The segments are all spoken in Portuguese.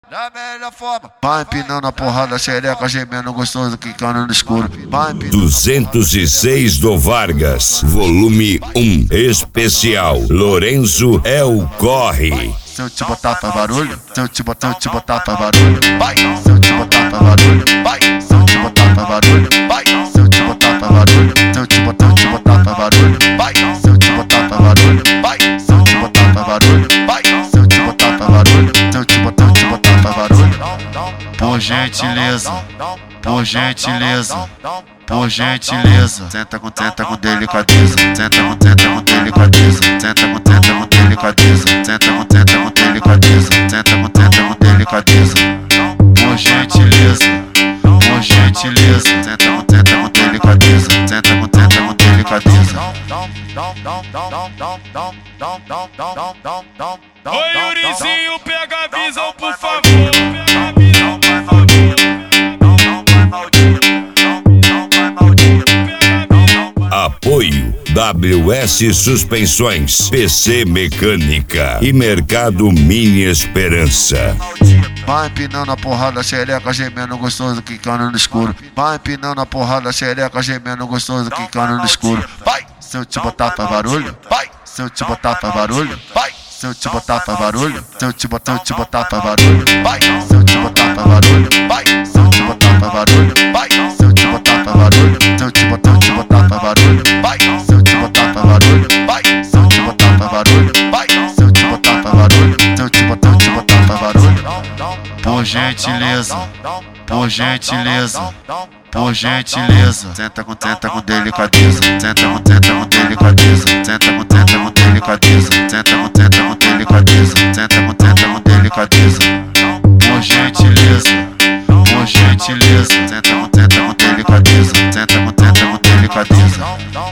Da melhor forma. Vai empinando a porrada, xereca, gemendo gostoso, quicando no escuro. 206 do Vargas, volume 1, especial. Lourenço é o corre. Se eu te botar pra barulho, se eu te botar pra barulho, vai. Se eu te botar pra barulho, vai. Se eu te botar pra barulho, vai. Se eu te botar pra barulho, se eu te botar pra barulho, vai. Se eu te botar pra barulho, vai. Se eu te botar pra barulho, vai. Se eu te botar pra barulho, se eu te botar pra barulho. Por gentileza, por gentileza, por gentileza. Senta com delicadeza, senta com delicadeza, senta com delicadeza, senta com delicadeza, senta com delicadeza. Por gentileza, senta com delicadeza, senta com delicadeza. Oi, Yurizinho, pega a visão, por favor. Apoio WS Suspensões, PC Mecânica e Mercado Mini Esperança. Vai empinando a porrada, xereca, gemendo gostoso, quicando no escuro. Vai empinando a porrada, xereca, gemendo gostoso, quicando no escuro. Vai! Se eu te botar pra barulho, vai! Se eu te botar pra barulho, vai! Se eu te botar pra barulho, se eu te botar pra barulho, vai! Se eu te botar pra barulho, vai! Se eu te botar pra barulho, vai! Se eu te botar pra barulho, se eu te botar pra barulho, vai! Se eu te botar pra barulho, vai! Se eu te botar pra barulho, vai! Se eu te botar pra barulho, se eu te botar pra barulho. Por gentileza, por gentileza, por gentileza. Senta com delicadeza, senta com delicadeza, senta com delicadeza, senta com delicadeza, senta com delicadeza. Por gentileza, senta com delicadeza, senta com delicadeza.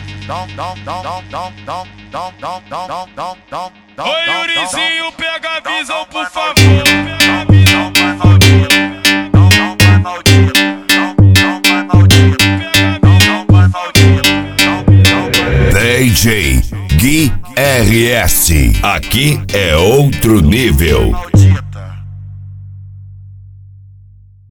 Oi, Yurizinho, pega a visão, por favor. DJ Gui RS, aqui é outro nível.